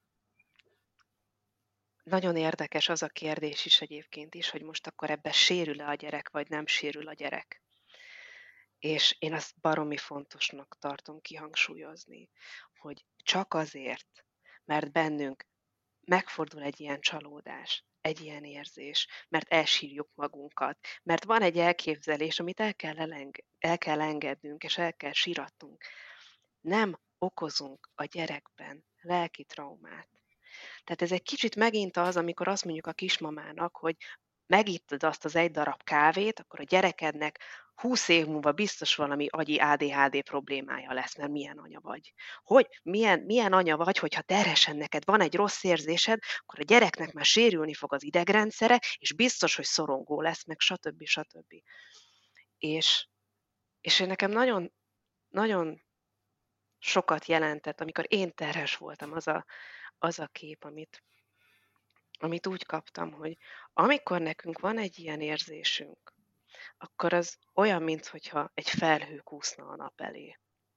nagyon érdekes az a kérdés is egyébként is, hogy most akkor ebben sérül-e a gyerek, vagy nem sérül a gyerek. És én azt baromi fontosnak tartom kihangsúlyozni, hogy csak azért, mert bennünk megfordul egy ilyen csalódás, egy ilyen érzés, mert elsírjuk magunkat, mert van egy elképzelés, amit el kell, elenge- el kell engednünk, és el kell síratnunk. Nem okozunk a gyerekben lelki traumát. Tehát ez egy kicsit megint az, amikor azt mondjuk a kismamának, hogy megittad azt az egy darab kávét, akkor a gyerekednek húsz év múlva biztos valami agyi á dé há dé problémája lesz, mert milyen anya vagy. Hogy milyen, milyen anya vagy, hogyha terhesen neked van egy rossz érzésed, akkor a gyereknek már sérülni fog az idegrendszere, és biztos, hogy szorongó lesz, meg stb. stb. És, és én nekem nagyon, nagyon sokat jelentett, amikor én terhes voltam, az a, az a kép, amit, amit úgy kaptam, hogy amikor nekünk van egy ilyen érzésünk, akkor az olyan, mintha egy felhő kúszna a nap elé.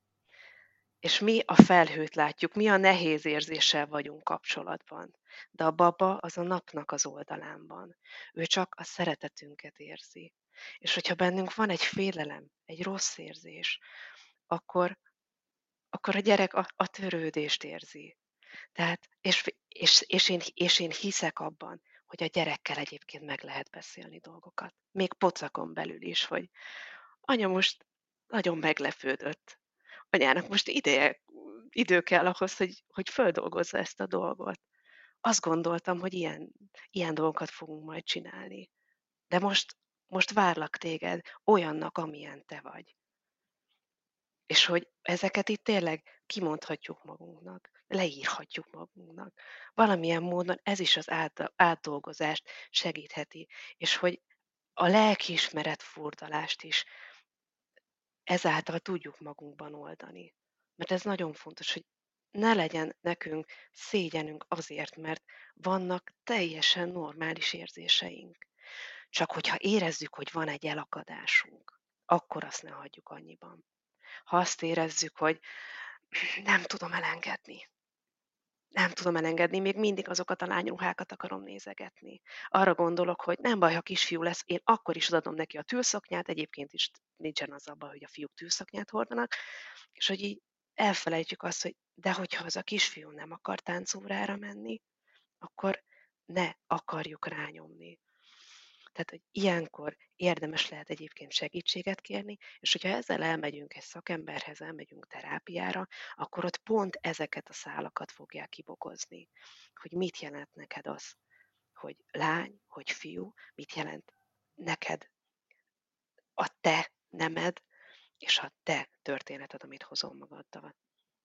És mi a felhőt látjuk, mi a nehéz érzéssel vagyunk kapcsolatban. De a baba az a napnak az oldalán van. Ő csak a szeretetünket érzi. És hogyha bennünk van egy félelem, egy rossz érzés, akkor, akkor a gyerek a, a törődést érzi. Tehát, és, és, és, én, és én hiszek abban, hogy a gyerekkel egyébként meg lehet beszélni dolgokat. Még pocakon belül is, hogy anya most nagyon meglepődött. Anyának most ideje, idő kell ahhoz, hogy, hogy földolgozza ezt a dolgot. Azt gondoltam, hogy ilyen, ilyen dolgokat fogunk majd csinálni. De most, most várlak téged olyannak, amilyen te vagy. És hogy ezeket itt tényleg kimondhatjuk magunknak, leírhatjuk magunknak. Valamilyen módon ez is az át, átdolgozást segítheti, és hogy a lelkiismeret furdalást is ezáltal tudjuk magunkban oldani. Mert ez nagyon fontos, hogy ne legyen nekünk szégyenünk azért, mert vannak teljesen normális érzéseink. Csak hogyha érezzük, hogy van egy elakadásunk, akkor azt ne hagyjuk annyiban. Ha azt érezzük, hogy nem tudom elengedni, nem tudom elengedni, még mindig azokat a lányruhákat akarom nézegetni. Arra gondolok, hogy nem baj, ha kisfiú lesz, én akkor is adom neki a tűlszoknyát, egyébként is nincsen az abban, hogy a fiúk tűlszoknyát hordanak, és hogy így elfelejtjük azt, hogy de hogyha az a kisfiú nem akar táncórára menni, akkor ne akarjuk rányomni. Tehát, hogy ilyenkor érdemes lehet egyébként segítséget kérni, és hogyha ezzel elmegyünk egy szakemberhez, elmegyünk terápiára, akkor ott pont ezeket a szálakat fogják kibogozni. Hogy mit jelent neked az, hogy lány, hogy fiú, mit jelent neked a te nemed, és a te történeted, amit hozol magaddal.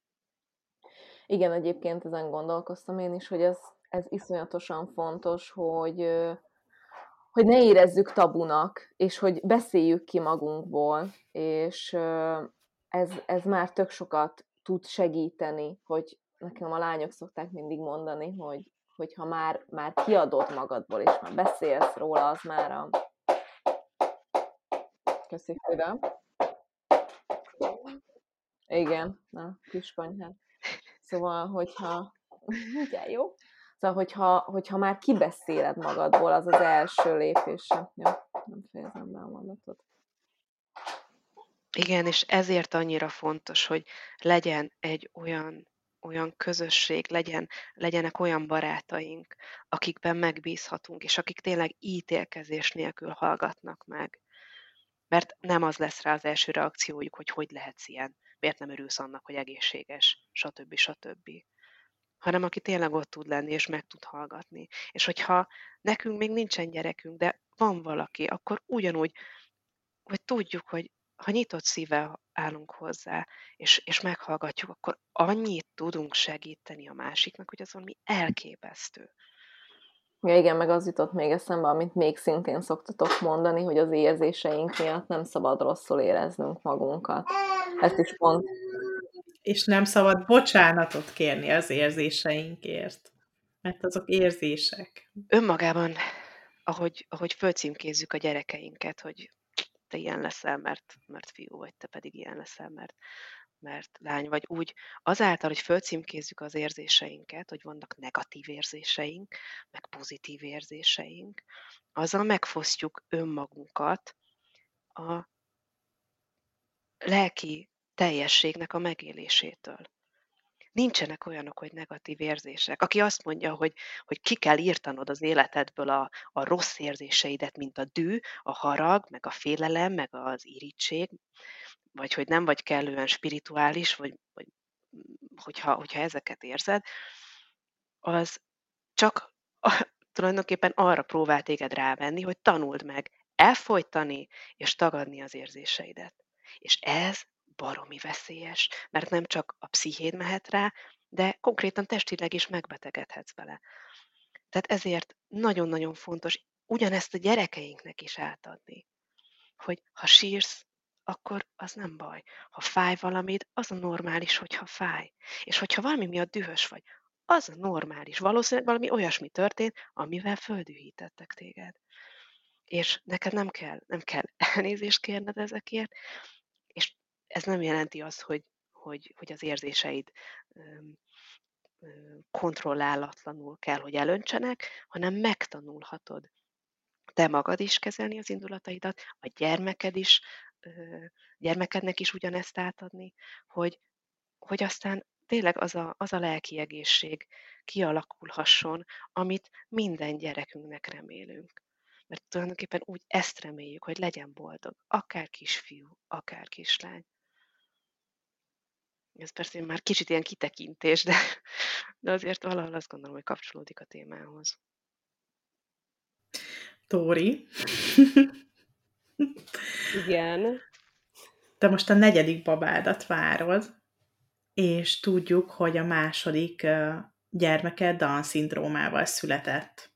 Igen, egyébként ezen gondolkoztam én is, hogy ez, ez iszonyatosan fontos, hogy, hogy ne érezzük tabunak, és hogy beszéljük ki magunkból, és ez, ez már tök sokat tud segíteni, hogy nekem a lányok szokták mindig mondani, hogy, hogy ha már, már kiadod magadból, és már beszélsz róla, az már a... Köszi, Frida. Igen, na, kiskonyhát. Szóval, hogyha... Ugye, jó? Szóval, hogyha, hogyha már kibeszéled magadból, az az első lépés. Jó, nem fejezem be a mondatot. Igen, és ezért annyira fontos, hogy legyen egy olyan, olyan közösség, legyen, legyenek olyan barátaink, akikben megbízhatunk, és akik tényleg ítélkezés nélkül hallgatnak meg. Mert nem az lesz rá az első reakciójuk, hogy hogy lehetsz ilyen, miért nem örülsz annak, hogy egészséges, stb. stb. Hanem aki tényleg ott tud lenni, és meg tud hallgatni. És hogyha nekünk még nincsen gyerekünk, de van valaki, akkor ugyanúgy, hogy tudjuk, hogy ha nyitott szívvel állunk hozzá, és, és meghallgatjuk, akkor annyit tudunk segíteni a másiknak, hogy az valami elképesztő. Ja, igen, meg az jutott még eszembe, amit még szintén szoktatok mondani, hogy az érzéseink miatt nem szabad rosszul éreznünk magunkat. Ezt is pont. És nem szabad bocsánatot kérni az érzéseinkért, mert azok érzések. Önmagában, ahogy, ahogy fölcímkézzük a gyerekeinket, hogy te ilyen leszel, mert, mert fiú vagy, te pedig ilyen leszel, mert, mert lány vagy. Úgy azáltal, hogy fölcímkézzük az érzéseinket, hogy vannak negatív érzéseink, meg pozitív érzéseink, azzal megfosztjuk önmagunkat a, lelki teljességnek a megélésétől. Nincsenek olyanok, hogy negatív érzések. Aki azt mondja, hogy, hogy ki kell írtanod az életedből a, a rossz érzéseidet, mint a dű, a harag, meg a félelem, meg az irítség, vagy hogy nem vagy kellően spirituális, vagy, vagy hogyha, hogyha ezeket érzed, az csak a, tulajdonképpen arra próbál téged rávenni, hogy tanuld meg elfojtani és tagadni az érzéseidet. És ez baromi veszélyes, mert nem csak a pszichéd mehet rá, de konkrétan testileg is megbetegedhetsz vele. Tehát ezért nagyon-nagyon fontos ugyanezt a gyerekeinknek is átadni, hogy ha sírsz, akkor az nem baj. Ha fáj valamit, az a normális, hogyha fáj. És hogyha valami miatt dühös vagy, az a normális. Valószínűleg valami olyasmi történt, amivel földühítettek téged. És neked nem kell, nem kell elnézést kérned ezekért, és ez nem jelenti azt, hogy, hogy, hogy az érzéseid öm, öm, kontrollálatlanul kell, hogy elöntsenek, hanem megtanulhatod te magad is kezelni az indulataidat, a gyermeked is, gyermekednek is ugyanezt átadni, hogy, hogy aztán tényleg az a, az a lelki egészség kialakulhasson, amit minden gyerekünknek remélünk. Mert tulajdonképpen úgy ezt reméljük, hogy legyen boldog, akár kisfiú, akár kislány. Ez persze már kicsit ilyen kitekintés, de, de azért valahol azt gondolom, hogy kapcsolódik a témához. Tóri. Igen. Te most a negyedik babádat várod, és tudjuk, hogy a második gyermeked Down-szindrómával született.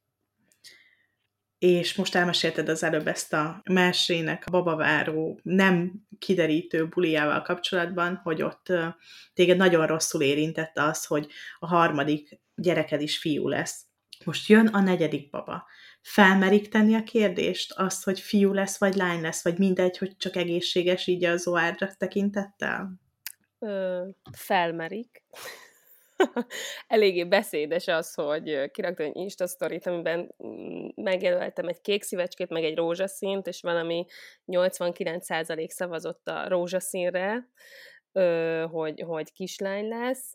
És most elmesélted az előbb ezt a mesének a babaváró nem kiderítő bulijával kapcsolatban, hogy ott téged nagyon rosszul érintette az, hogy a harmadik gyereked is fiú lesz. Most jön a negyedik baba. Felmerik tenni a kérdést, azt, hogy fiú lesz, vagy lány lesz, vagy mindegy, hogy csak egészséges így a Zoárra tekintettel? Ö, felmerik. Eléggé beszédes az, hogy kiraktam egy Insta sztorit, amiben megjelöltem egy kék szívecskét, meg egy rózsaszínt, és valami nyolcvankilenc százalék szavazott a rózsaszínre, hogy, hogy kislány lesz.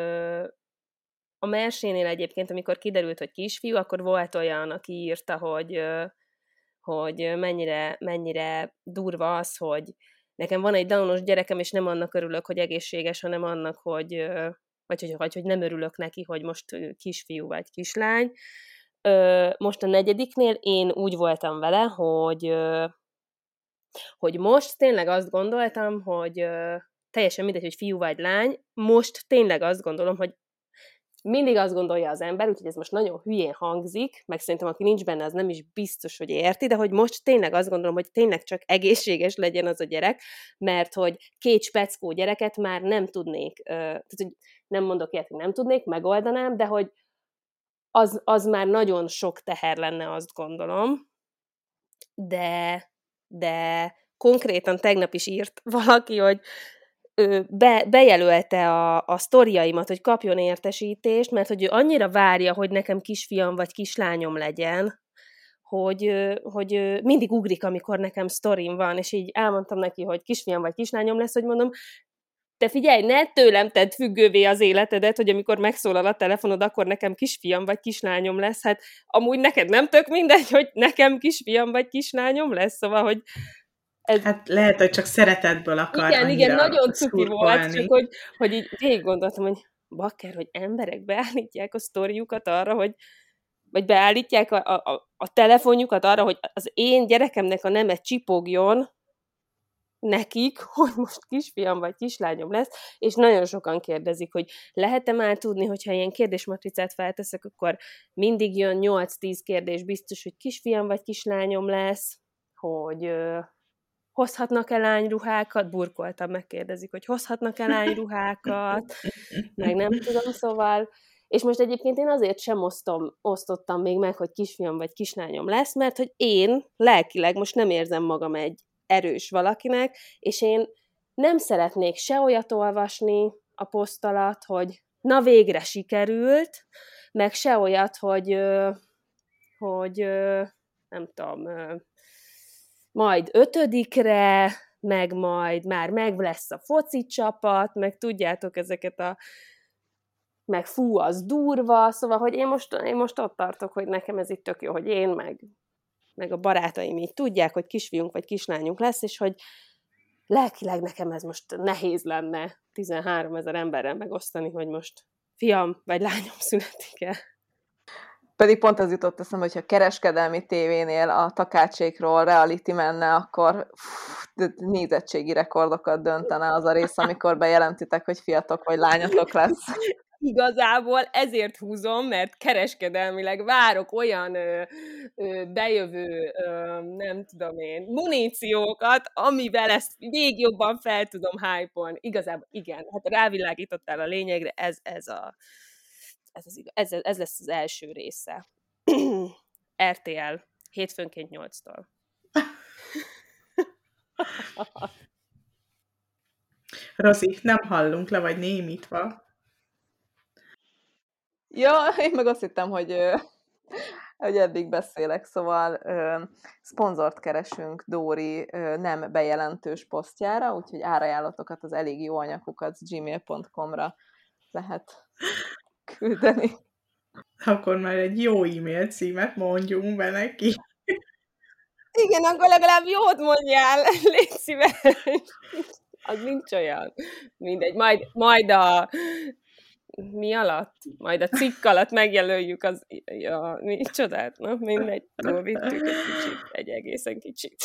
A Mersénél egyébként, amikor kiderült, hogy kisfiú, akkor volt olyan, aki írta, hogy, hogy mennyire, mennyire durva az, hogy nekem van egy downos gyerekem, és nem annak örülök, hogy egészséges, hanem annak, hogy vagy hogy, vagy hogy nem örülök neki, hogy most kisfiú vagy kislány. Most a negyediknél én úgy voltam vele, hogy, hogy most tényleg azt gondoltam, hogy teljesen mindegy, hogy fiú vagy lány, most tényleg azt gondolom, hogy mindig azt gondolja az ember, úgyhogy ez most nagyon hülyén hangzik, meg szerintem aki nincs benne, az nem is biztos, hogy érti, de hogy most tényleg azt gondolom, hogy tényleg csak egészséges legyen az a gyerek, mert hogy két speckó gyereket már nem tudnék, tehát hogy nem mondok ilyet, hogy nem tudnék, megoldanám, de hogy az, az már nagyon sok teher lenne, azt gondolom, de, de konkrétan tegnap is írt valaki, hogy Be, bejelölte a, a sztoriaimat, hogy kapjon értesítést, mert hogy ő annyira várja, hogy nekem kisfiam vagy kislányom legyen, hogy, hogy mindig ugrik, amikor nekem sztorim van, és így elmondtam neki, hogy kisfiam vagy kislányom lesz, hogy mondom, te figyelj, ne tőlem tedd függővé az életedet, hogy amikor megszólal a telefonod, akkor nekem kisfiam vagy kislányom lesz, hát amúgy neked nem tök mindegy, hogy nekem kisfiam vagy kislányom lesz, szóval, hogy ez... Hát lehet, hogy csak szeretetből akar igen, annyira igen, nagyon cuki szurkolni. volt, csak hogy, hogy így végig gondoltam, hogy bakker, hogy emberek beállítják a sztoriukat arra, hogy vagy beállítják a, a, a telefonjukat arra, hogy az én gyerekemnek a neme csipogjon nekik, hogy most kisfiam vagy kislányom lesz, és nagyon sokan kérdezik, hogy lehet-e már tudni, hogyha ilyen kérdésmatricát felteszek, akkor mindig jön nyolc-tíz kérdés biztos, hogy kisfiam vagy kislányom lesz, hogy hozhatnak-e lányruhákat, burkoltam, megkérdezik, hogy hozhatnak-e lányruhákat, meg nem tudom, szóval, és most egyébként én azért sem osztom, osztottam még meg, hogy kisfiam vagy kislányom lesz, mert hogy én lelkileg most nem érzem magam egy erős valakinek, és én nem szeretnék se olyat olvasni a poszt alatt, hogy na végre sikerült, meg se olyat, hogy, hogy nem tudom, majd ötödikre, meg majd már meg lesz a foci csapat, meg tudjátok ezeket a meg fú, az durva, szóval, hogy én most, én most ott tartok, hogy nekem ez itt tök jó, hogy én meg, meg a barátaim így tudják, hogy kisfiunk vagy kislányunk lesz, és hogy lelkileg nekem ez most nehéz lenne tizenháromezer emberrel megosztani, hogy most fiam vagy lányom születik-e. Pedig pont az jutott eszembe, hogyha kereskedelmi tévénél a takácsékról reality menne, akkor pff, nézettségi rekordokat döntene az a rész, amikor bejelentitek, hogy fiatok vagy lányatok lesz. Igazából ezért húzom, mert kereskedelmileg várok olyan ö, ö, bejövő, ö, nem tudom én, muníciókat, amivel ezt még jobban fel tudom hype-olni. Igazából igen, hát rávilágítottál a lényegre, ez, ez, a, ez, az, ez, ez lesz az első része. er té el, hétfőnként nyolctól. Rozi, nem hallunk, le vagy némítva. Ja, én meg azt hittem, hogy, hogy eddig beszélek, szóval szponzort keresünk Dóri nem bejelentős posztjára, úgyhogy árajánlatokat az elég jó anyagukat gmail pont com-ra lehet küldeni. Akkor már egy jó e-mail címet mondjunk be neki. Igen, akkor legalább jót mondjál, légy szíves. Az nincs olyan. Mindegy, majd, majd a mi alatt? Majd a cikk alatt megjelöljük az, a, mi csodát, na, mindegy, túlvittük egy kicsit, egy egészen kicsit.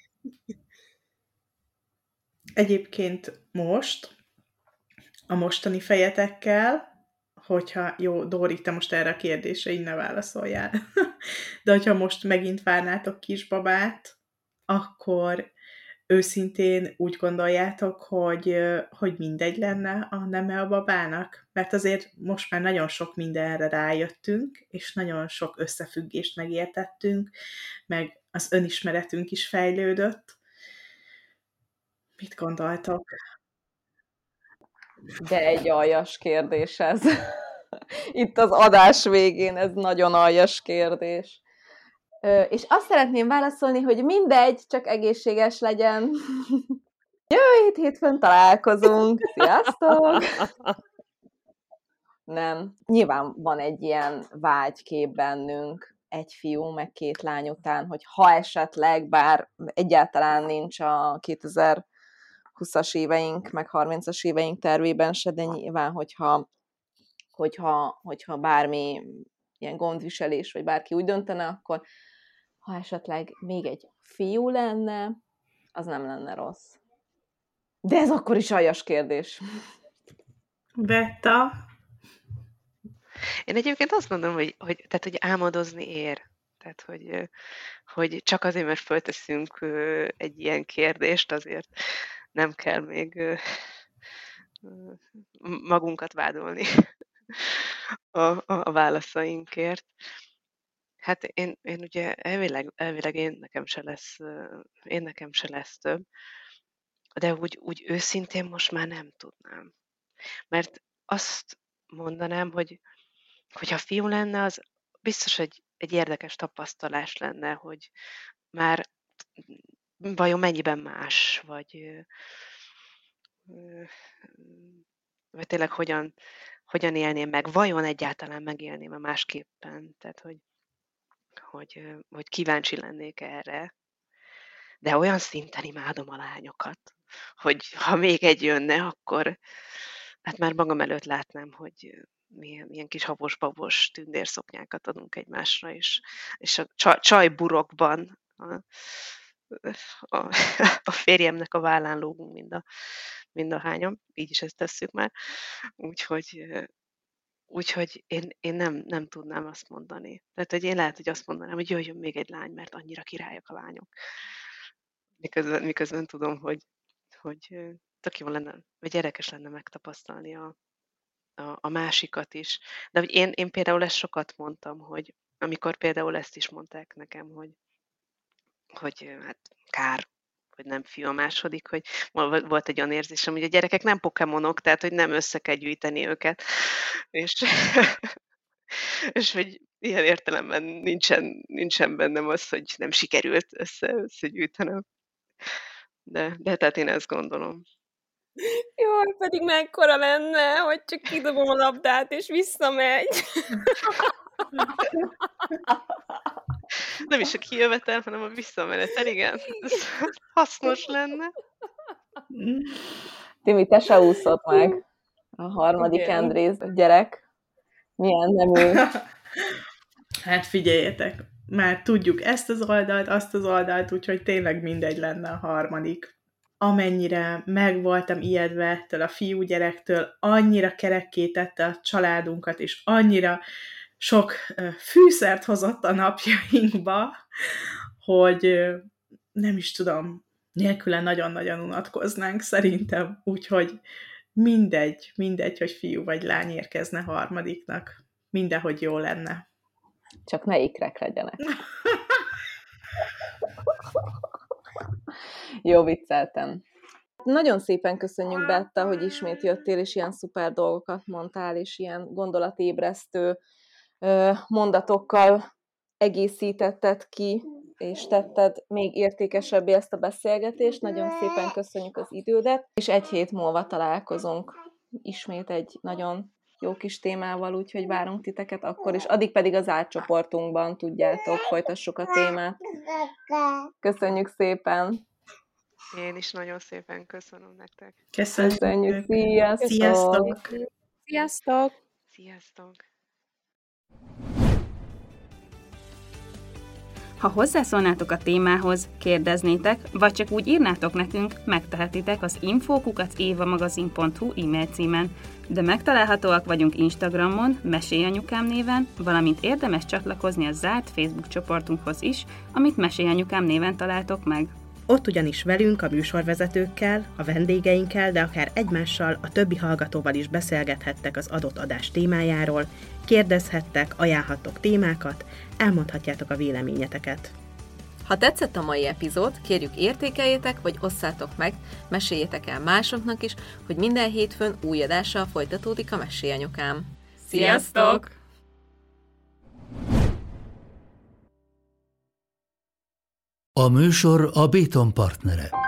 Egyébként most, a mostani fejetekkel, hogyha, jó, Dóri, te most erre a kérdésre így ne válaszoljál, de hogyha most megint várnátok kisbabát, akkor őszintén úgy gondoljátok, hogy, hogy mindegy lenne a neme a babának? Mert azért most már nagyon sok mindenre rájöttünk, és nagyon sok összefüggést megértettünk, meg az önismeretünk is fejlődött. Mit gondoltok? De egy aljas kérdés ez. Itt az adás végén ez nagyon aljas kérdés. És azt szeretném válaszolni, hogy mindegy, csak egészséges legyen. Jövő hét hétfőn találkozunk. Sziasztok! Nem. Nyilván van egy ilyen vágykép bennünk, egy fiú, meg két lány után, hogy ha esetleg, bár egyáltalán nincs a kétezer-húszas éveink, meg harmincas éveink tervében se, de nyilván, hogyha, hogyha, hogyha bármi ilyen gondviselés, vagy bárki úgy döntene, akkor ha esetleg még egy fiú lenne, az nem lenne rossz. De ez akkor is aljas kérdés. Betta? Én egyébként azt mondom, hogy, hogy, tehát, hogy álmodozni ér. Tehát, hogy, hogy csak azért, mert fölteszünk egy ilyen kérdést, azért nem kell még magunkat vádolni a, a, a válaszainkért. Hát én, én ugye elvileg, elvileg én nekem se lesz, én nekem se lesz több, de úgy, úgy őszintén most már nem tudnám. Mert azt mondanám, hogy hogyha fiú lenne, az biztos, hogy egy érdekes tapasztalás lenne, hogy már vajon mennyiben más, vagy, vagy tényleg hogyan, hogyan élném meg, vajon egyáltalán megélném-e másképpen, tehát hogy, hogy, hogy kíváncsi lennék erre. De olyan szinten imádom a lányokat, hogy ha még egy jönne, akkor hát már magam előtt látnám, hogy milyen, milyen kis habos-babos tündérszoknyákat adunk egymásra is. És a csaj, csajburokban a, a, a férjemnek a vállán lógunk mind a, mind a hányan, így is ezt tesszük már. Úgyhogy, úgyhogy én, én nem, nem tudnám azt mondani. Tehát, hogy én lehet, hogy azt mondanám, hogy jöjjön még egy lány, mert annyira királyak a lányok. Miközben, miközben tudom, hogy, hogy tök jó lenne, vagy érdekes lenne megtapasztalni a, a, a másikat is. De hogy én, én például ezt sokat mondtam, hogy amikor például ezt is mondták nekem, hogy, hogy hát kár, hogy nem fiú a második, hogy volt egy olyan érzésem, hogy a gyerekek nem pokémonok, tehát hogy nem össze kell gyűjteni őket. És, és hogy ilyen értelemben nincsen, nincsen bennem az, hogy nem sikerült össze, összegyűjtenem. de, de tehát én ezt gondolom. Jaj, pedig mekkora lenne, hogy csak kidobom a labdát, és visszamegy. Nem is a kijövetel, hanem a visszamenetel, igen. Ez hasznos lenne. Timi, te se úszott meg. A harmadik Igen. Andrész gyerek. Milyen nemű? Hát figyeljetek, már tudjuk ezt az oldalt, azt az oldalt, úgyhogy tényleg mindegy lenne a harmadik. Amennyire meg voltam ijedve ettől a fiúgyerektől, annyira kerekké tette a családunkat, és annyira sok fűszert hozott a napjainkba, hogy nem is tudom, nélküle nagyon-nagyon unatkoznánk szerintem, úgyhogy mindegy, mindegy, hogy fiú vagy lány érkezne harmadiknak. Mindenhogy jó lenne. Csak ne ikrek legyenek. Jó, vicceltem. Nagyon szépen köszönjük, Betta, hogy ismét jöttél, és ilyen szuper dolgokat mondtál, és ilyen gondolatébresztő mondatokkal egészítetted ki, és tetted még értékesebbé ezt a beszélgetést. Nagyon szépen köszönjük az idődet, és egy hét múlva találkozunk ismét egy nagyon jó kis témával, úgyhogy várunk titeket akkor is. Addig pedig az átcsoportunkban, tudjátok, folytassuk a témát. Köszönjük szépen! Én is nagyon szépen köszönöm nektek. Köszönjük! Köszönjük! Sziasztok! Sziasztok! Sziasztok! Sziasztok! Ha hozzászólnátok a témához, kérdeznétek, vagy csak úgy írnátok nekünk, megtehetitek az info kukac évamagazin pont hu e-mail címen, de megtalálhatóak vagyunk Instagramon, Mesélyanyukám néven, valamint érdemes csatlakozni a zárt Facebook csoportunkhoz is, amit Mesélyanyukám néven találtok meg. Ott ugyanis velünk, a műsorvezetőkkel, a vendégeinkkel, de akár egymással, a többi hallgatóval is beszélgethettek az adott adás témájáról, kérdezhettek, ajánlhattok témákat, elmondhatjátok a véleményeteket. Ha tetszett a mai epizód, kérjük értékeljétek, vagy osszátok meg, meséljétek el másoknak is, hogy minden hétfőn új adással folytatódik a Mesélyanyukám. Sziasztok! A műsor a Béton partnere.